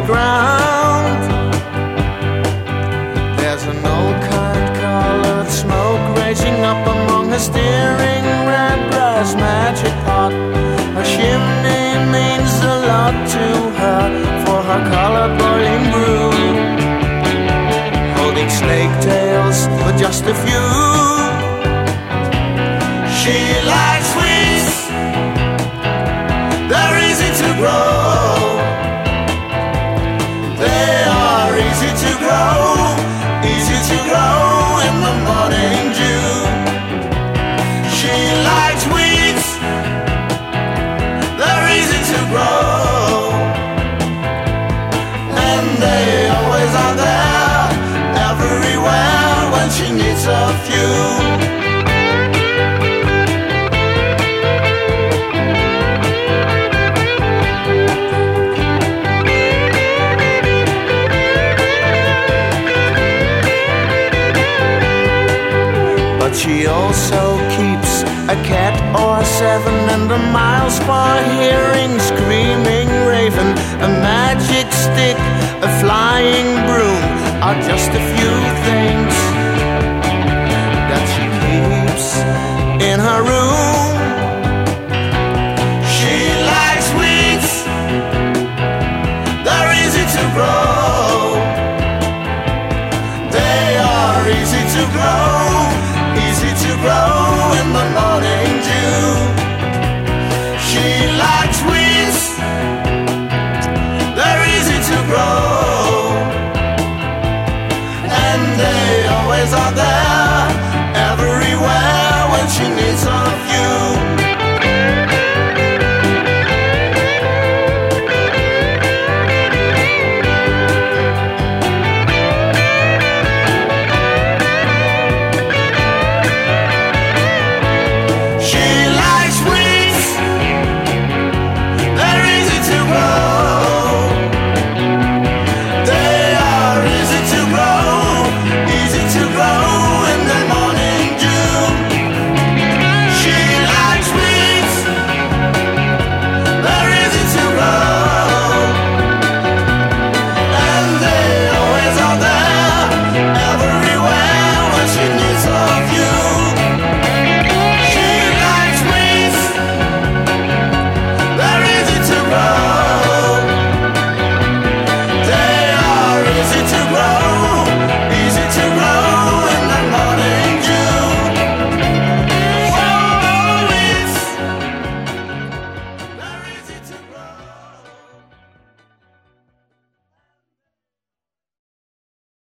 ground. There's an old kind-colored smoke racing up among her steering red brass magic pot. Her chimney means a lot to her for her colored boiling brew. Holding snake tails with just a few. She likes sweets, they're easy to grow. They are easy to grow in the morning dew. She likes weeds, they're easy to grow, and they always are there, everywhere when she needs a few. She also keeps a cat or seven and a miles-far hearing screaming raven. A magic stick, a flying broom are just a few